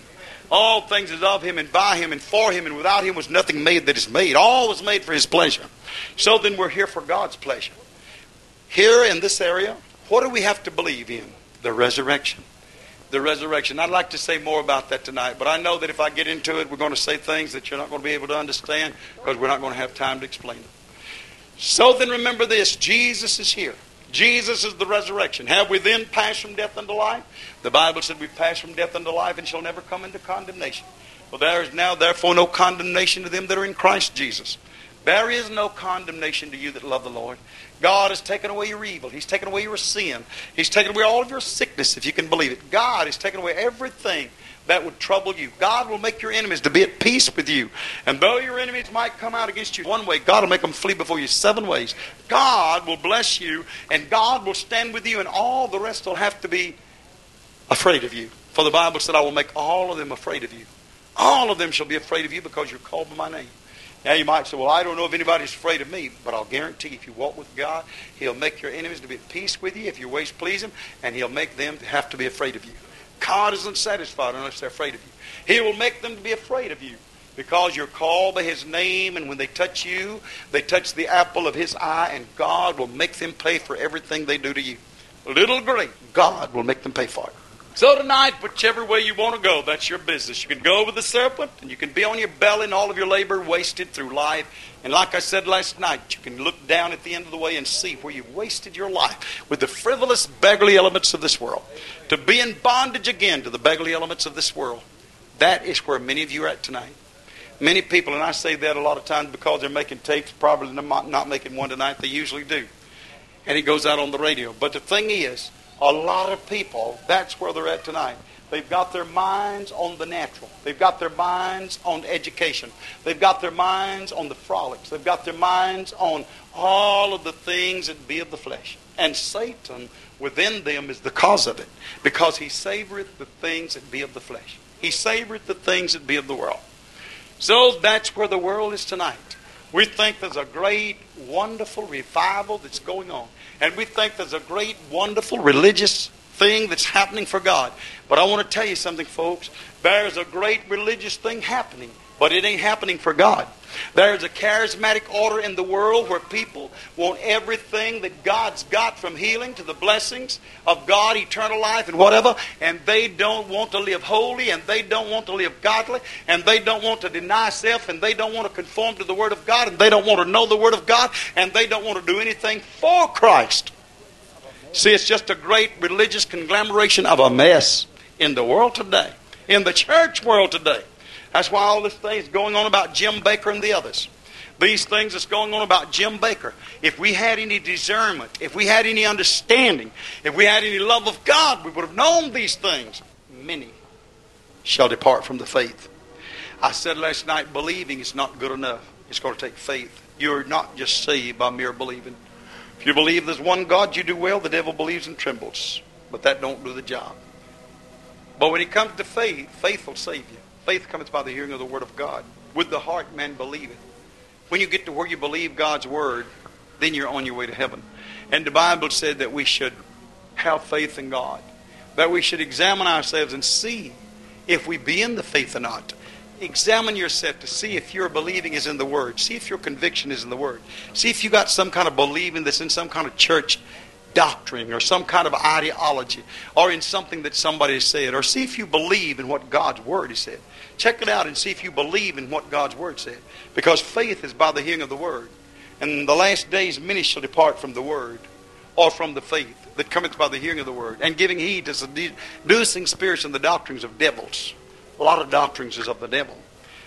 All things is of Him and by Him and for Him, and without Him was nothing made that is made. All was made for His pleasure. So then we're here for God's pleasure. Here in this area, what do we have to believe in? The resurrection. The resurrection. I'd like to say more about that tonight, but I know that if I get into it, we're going to say things that you're not going to be able to understand because we're not going to have time to explain them. So then remember this, Jesus is here. Jesus is the resurrection. Have we then passed from death unto life? The Bible said we've passed from death unto life and shall never come into condemnation. Well, there is now therefore no condemnation to them that are in Christ Jesus. There is no condemnation to you that love the Lord. God has taken away your evil. He's taken away your sin. He's taken away all of your sickness, if you can believe it. God has taken away everything that would trouble you. God will make your enemies to be at peace with you. And though your enemies might come out against you one way, God will make them flee before you seven ways. God will bless you, and God will stand with you, and all the rest will have to be afraid of you. For the Bible said, I will make all of them afraid of you. All of them shall be afraid of you because you're called by my name. Now you might say, well, I don't know if anybody's afraid of me, but I'll guarantee if you walk with God, He'll make your enemies to be at peace with you if your ways please Him, and He'll make them to have to be afraid of you. God isn't satisfied unless they're afraid of you. He will make them to be afraid of you because you're called by His name, and when they touch you, they touch the apple of His eye, and God will make them pay for everything they do to you. Little or great, God will make them pay for it. So tonight, whichever way you want to go, that's your business. You can go with the serpent, and you can be on your belly and all of your labor wasted through life. And like I said last night, you can look down at the end of the way and see where you've wasted your life with the frivolous, beggarly elements of this world. To be in bondage again to the beggarly elements of this world. That is where many of you are at tonight. Many people, and I say that a lot of times because they're making tapes, probably not making one tonight, they usually do. And it goes out on the radio. But the thing is, a lot of people, that's where they're at tonight. They've got their minds on the natural. They've got their minds on education. They've got their minds on the frolics. They've got their minds on all of the things that be of the flesh. And Satan within them is the cause of it. Because he savoreth the things that be of the flesh. He savoreth the things that be of the world. So that's where the world is tonight. We think there's a great, wonderful revival that's going on. And we think there's a great, wonderful religious thing that's happening for God. But I want to tell you something, folks. There's a great religious thing happening, but it ain't happening for God. There's a charismatic order in the world where people want everything that God's got, from healing to the blessings of God, eternal life and whatever, and they don't want to live holy, and they don't want to live godly, and they don't want to deny self, and they don't want to conform to the Word of God, and they don't want to know the Word of God, and they don't want to do anything for Christ. See, it's just a great religious conglomeration of a mess in the world today, in the church world today. That's why all this thing is going on about Jim Baker and the others. These things that's going on about Jim Baker. If we had any discernment, if we had any understanding, if we had any love of God, we would have known these things. Many shall depart from the faith. I said last night, believing is not good enough. It's going to take faith. You're not just saved by mere believing. If you believe there's one God, you do well. The devil believes and trembles. But that don't do the job. But when it comes to faith, faith will save you. Faith cometh by the hearing of the Word of God. With the heart man believeth. When you get to where you believe God's Word, then you're on your way to heaven. And the Bible said that we should have faith in God. That we should examine ourselves and see if we be in the faith or not. Examine yourself to see if your believing is in the Word. See if your conviction is in the Word. See if you got some kind of believing that's in some kind of church doctrine or some kind of ideology or in something that somebody has said. Or see if you believe in what God's Word has said. Check it out and see if you believe in what God's Word said. Because faith is by the hearing of the Word. And in the last days many shall depart from the Word or from the faith that cometh by the hearing of the Word, and giving heed to seducing spirits and the doctrines of devils. A lot of doctrines is of the devil.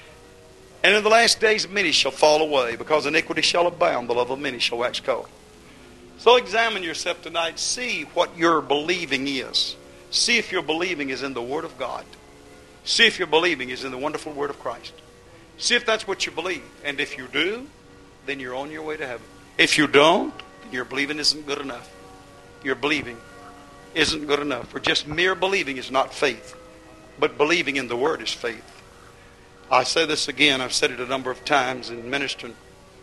And in the last days many shall fall away, because iniquity shall abound, the love of many shall wax cold. So examine yourself tonight. See what your believing is. See if your believing is in the Word of God. See if your believing is in the wonderful Word of Christ. See if that's what you believe. And if you do, then you're on your way to heaven. If you don't, then your believing isn't good enough. Your believing isn't good enough. For just mere believing is not faith. But believing in the Word is faith. I say this again. I've said it a number of times in ministering.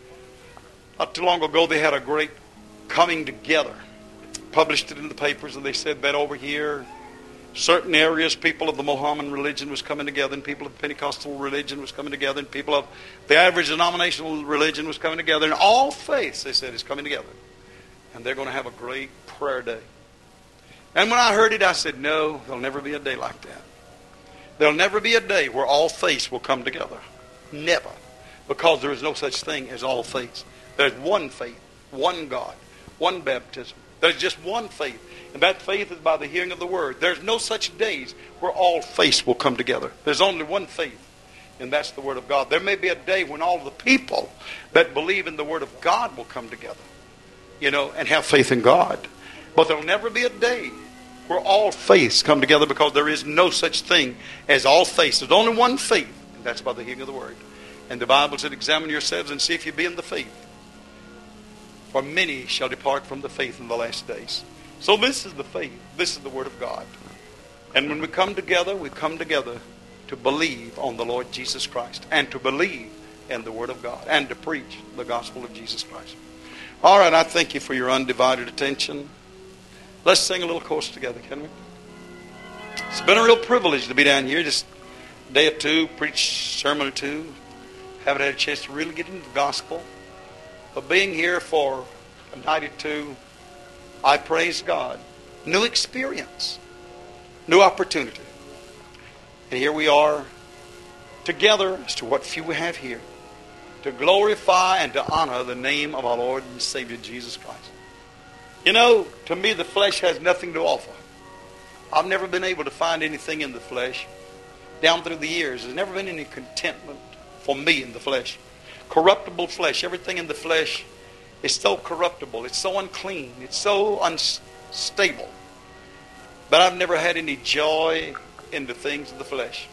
Not too long ago they had a great coming together. Published it in the papers, and they said that over here certain areas, people of the Mohammedan religion was coming together, and people of the Pentecostal religion was coming together, and people of the average denominational religion was coming together, and all faiths, they said, is coming together. And they're going to have a great prayer day. And when I heard it, I said, no, there'll never be a day like that. There'll never be a day where all faiths will come together. Never. Because there is no such thing as all faiths. There's one faith, one God, one baptism. There's just one faith. And that faith is by the hearing of the Word. There's no such days where all faiths will come together. There's only one faith, and that's the Word of God. There may be a day when all the people that believe in the Word of God will come together, you know, and have faith in God. But there'll never be a day where all faiths come together, because there is no such thing as all faiths. There's only one faith, and that's by the hearing of the Word. And the Bible said, examine yourselves and see if you be in the faith. For many shall depart from the faith in the last days. So this is the faith. This is the Word of God. And when we come together, we come together to believe on the Lord Jesus Christ, and to believe in the Word of God, and to preach the gospel of Jesus Christ. All right, I thank you for your undivided attention. Let's sing a little chorus together, can we? It's been a real privilege to be down here, just a day or two, preach a sermon or two. Haven't had a chance to really get into the gospel. But being here for a night or two, I praise God. New experience. New opportunity. And here we are together as to what few we have here, to glorify and to honor the name of our Lord and Savior Jesus Christ. You know, to me the flesh has nothing to offer. I've never been able to find anything in the flesh. Down through the years, there's never been any contentment for me in the flesh. Corruptible flesh, everything in the flesh is so corruptible, it's so unclean, it's so unstable. But I've never had any joy in the things of the flesh.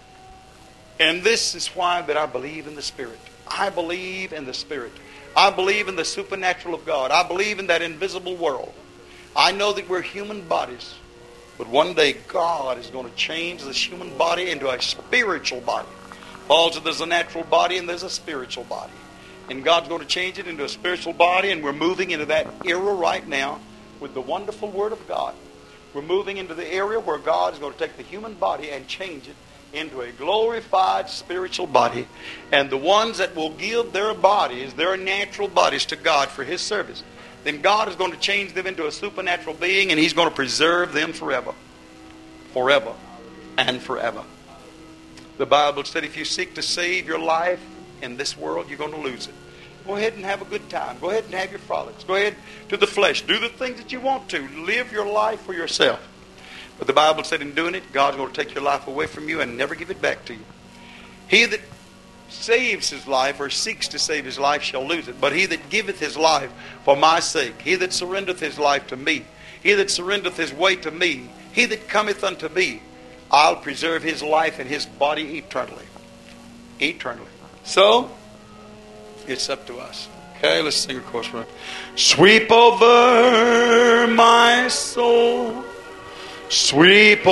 And this is why that I believe in the Spirit. I believe in the Spirit. I believe in the supernatural of God. I believe in that invisible world. I know that we're human bodies, but one day God is going to change this human body into a spiritual body. Paul said there's a natural body and there's a spiritual body. And God's going to change it into a spiritual body, and we're moving into that era right now with the wonderful Word of God. We're moving into the area where God is going to take the human body and change it into a glorified spiritual body. And the ones that will give their bodies, their natural bodies, to God for His service, then God is going to change them into a supernatural being, and He's going to preserve them forever. Forever and forever. The Bible said if you seek to save your life in this world, you're going to lose it. Go ahead and have a good time. Go ahead and have your frolics. Go ahead to the flesh. Do the things that you want to. Live your life for yourself. But the Bible said in doing it, God's going to take your life away from you and never give it back to you. He that saves his life or seeks to save his life shall lose it. But he that giveth his life for my sake, he that surrendereth his life to me, he that surrendereth his way to me, he that cometh unto me, I'll preserve his life and his body eternally. Eternally. So, it's up to us. Okay, let's sing a chorus. Sweep over my soul. Sweep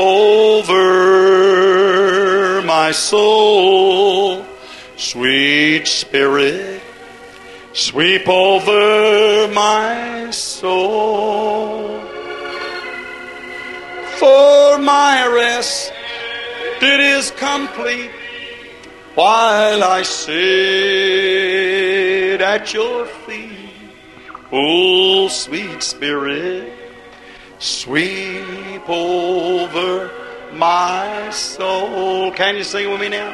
over my soul. Sweet Spirit, sweep over my soul. For my rest, it is complete while I sit at your feet. Oh, sweet Spirit, sweep over my soul. Can you sing with me now?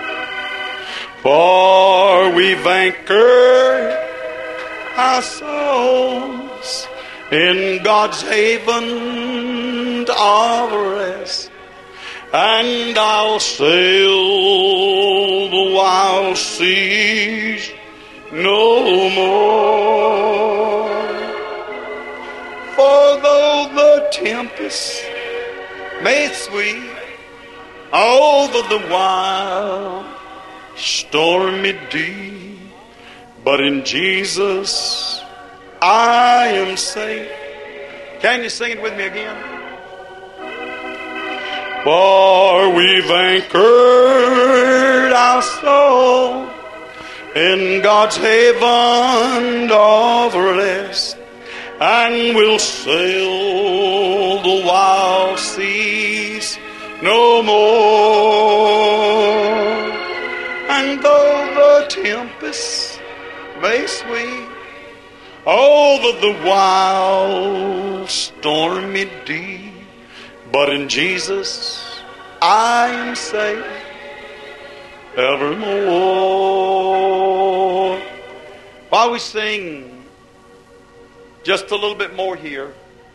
For we've anchored our souls in God's haven of rest, and I'll sail the wild seas no more. For though the tempest may sweep over the wild stormy deep, but in Jesus I am safe. Can you sing it with me again? For we've anchored our soul in God's haven of rest, and we'll sail the wild seas no more. And though the tempest may sweep over the wild stormy deep, but in Jesus I am safe evermore. While we sing just a little bit more here,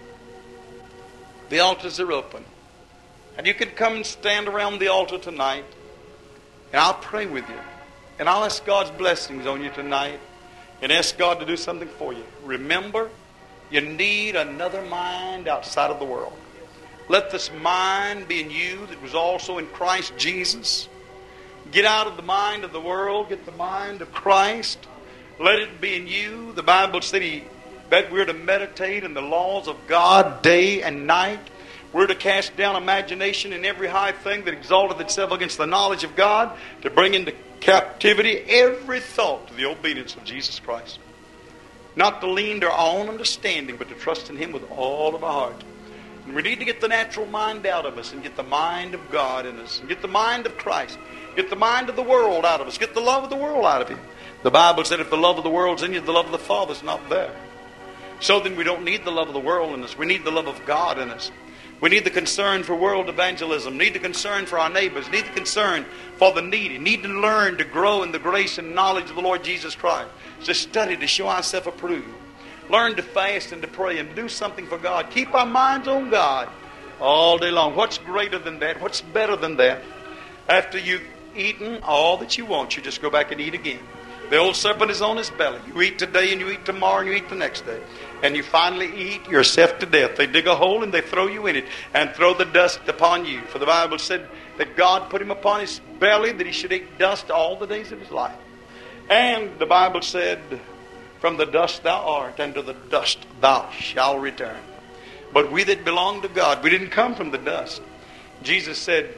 the altars are open. And you can come and stand around the altar tonight, and I'll pray with you. And I'll ask God's blessings on you tonight, and ask God to do something for you. Remember, you need another mind outside of the world. Let this mind be in you that was also in Christ Jesus. Get out of the mind of the world. Get the mind of Christ. Let it be in you. The Bible said he, that we're to meditate in the laws of God day and night. We're to cast down imagination and every high thing that exalteth itself against the knowledge of God, to bring into captivity every thought to the obedience of Jesus Christ. Not to lean to our own understanding, but to trust in Him with all of our heart. And we need to get the natural mind out of us and get the mind of God in us. And get the mind of Christ. Get the mind of the world out of us. Get the love of the world out of Him. The Bible said if the love of the world's in you, the love of the Father's not there. So then we don't need the love of the world in us. We need the love of God in us. We need the concern for world evangelism. Need the concern for our neighbors. Need the concern for the needy. Need to learn to grow in the grace and knowledge of the Lord Jesus Christ. To study, to show ourselves approved. Learn to fast and to pray and do something for God. Keep our minds on God all day long. What's greater than that? What's better than that? After you've eaten all that you want, you just go back and eat again. The old serpent is on his belly. You eat today and you eat tomorrow and you eat the next day. And you finally eat yourself to death. They dig a hole and they throw you in it and throw the dust upon you. For the Bible said that God put him upon his belly that he should eat dust all the days of his life. And the Bible said, from the dust thou art, and to the dust thou shalt return. But we that belong to God, we didn't come from the dust. Jesus said,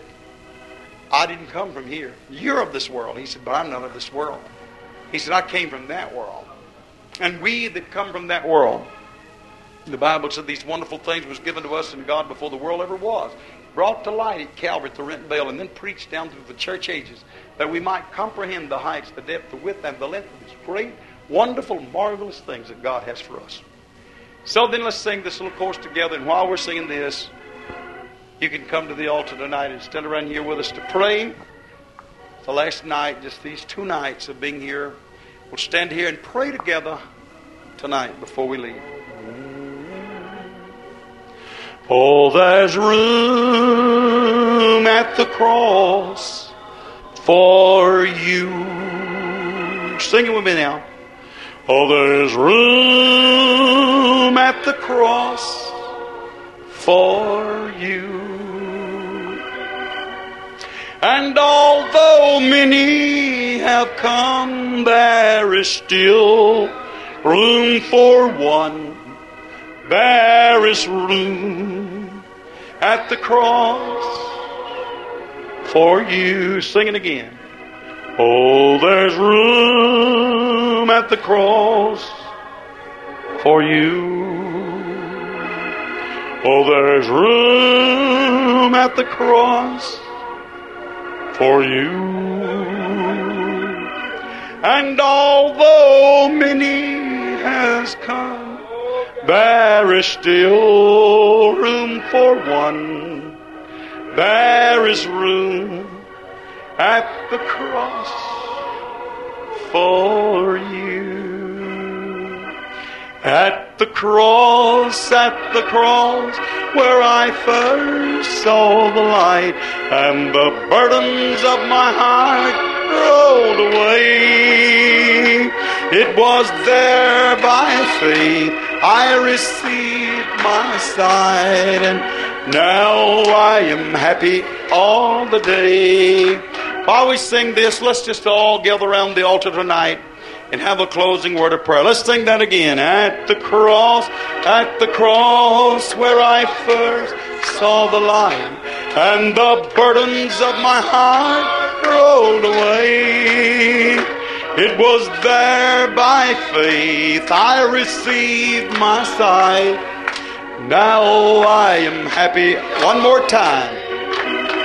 I didn't come from here. You're of this world. He said, but I'm not of this world. He said, I came from that world. And we that come from that world, the Bible said these wonderful things was given to us in God before the world ever was. Brought to light at Calvary at the rent veil, and then preached down through the church ages, that we might comprehend the heights, the depth, the width, and the length of these great, wonderful, marvelous things that God has for us. So then let's sing this little chorus together, and while we're singing this, you can come to the altar tonight and stand around here with us to pray. The last night, just these two nights of being here, we'll stand here and pray together tonight before we leave. Oh, there's room at the cross for you. Sing it with me now. Oh, there's room at the cross for you. And although many have come, there is still room for one. There is room at the cross for you. Sing it again. Oh, there's room at the cross for you. Oh, there's room at the cross for you. And although many has come, there is still room for one. There is room at the cross for you. At the cross, at the cross, where I first saw the light, and the burdens of my heart rolled away. It was there by faith I received my sight, and now I am happy all the day. While we sing this, let's just all gather around the altar tonight and have a closing word of prayer. Let's sing that again. At the cross, at the cross, where I first saw the light, and the burdens of my heart rolled away. It was there by faith I received my sight. Now I am happy. One more time.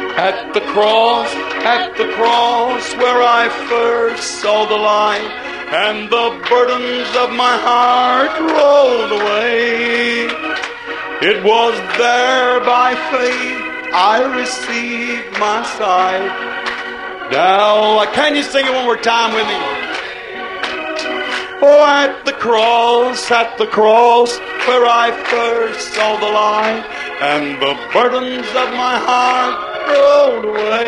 At the cross, at the cross where I first saw the light, and the burdens of my heart rolled away. It was there by faith I received my sight. Now, can you sing it one more time with me? Oh, at the cross, at the cross where I first saw the light, and the burdens of my heart rolled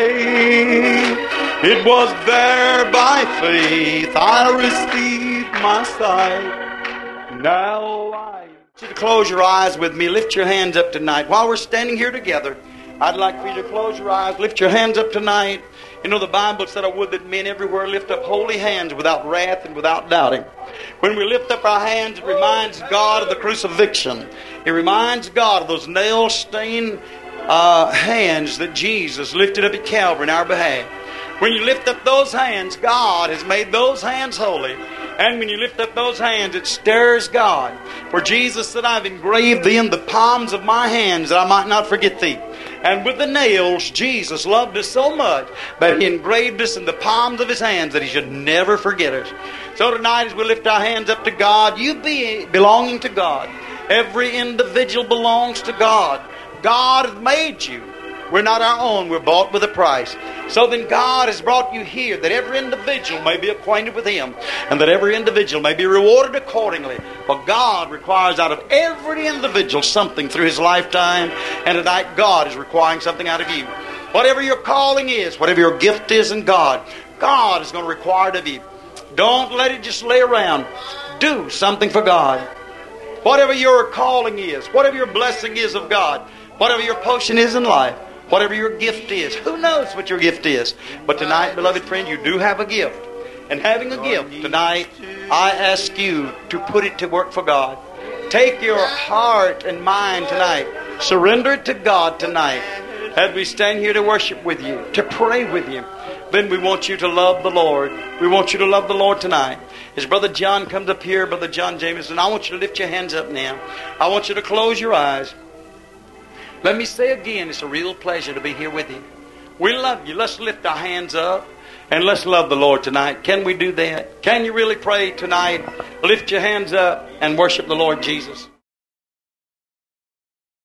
away. It was there by faith I received my sight. Now I want you to close your eyes with me. Lift your hands up tonight. While we're standing here together, I'd like for you to close your eyes. Lift your hands up tonight. You know, the Bible said, I would that men everywhere lift up holy hands without wrath and without doubting. When we lift up our hands, it reminds God of the crucifixion. It reminds God of those nail-stained uh, hands that Jesus lifted up at Calvary in our behalf. When you lift up those hands, God has made those hands holy. And when you lift up those hands, it stirs God. For Jesus said, I've engraved thee in the palms of my hands that I might not forget thee. And with the nails, Jesus loved us so much that He engraved us in the palms of His hands that He should never forget us. So tonight as we lift our hands up to God, you be belonging to God. Every individual belongs to God. God has made you. We're not our own. We're bought with a price. So then God has brought you here that every individual may be acquainted with Him and that every individual may be rewarded accordingly. For God requires out of every individual something through his lifetime, and tonight God is requiring something out of you. Whatever your calling is, whatever your gift is in God, God is going to require it of you. Don't let it just lay around. Do something for God. Whatever your calling is, whatever your blessing is of God, whatever your portion is in life, whatever your gift is. Who knows what your gift is? But tonight, beloved friend, you do have a gift. And having a gift tonight, I ask you to put it to work for God. Take your heart and mind tonight. Surrender it to God tonight. As we stand here to worship with you, to pray with you, then we want you to love the Lord. We want you to love the Lord tonight. As Brother John comes up here, Brother John Jameson, I want you to lift your hands up now. I want you to close your eyes. Let me say again, it's a real pleasure to be here with you. We love you. Let's lift our hands up and let's love the Lord tonight. Can we do that? Can you really pray tonight? Lift your hands up and worship the Lord Jesus.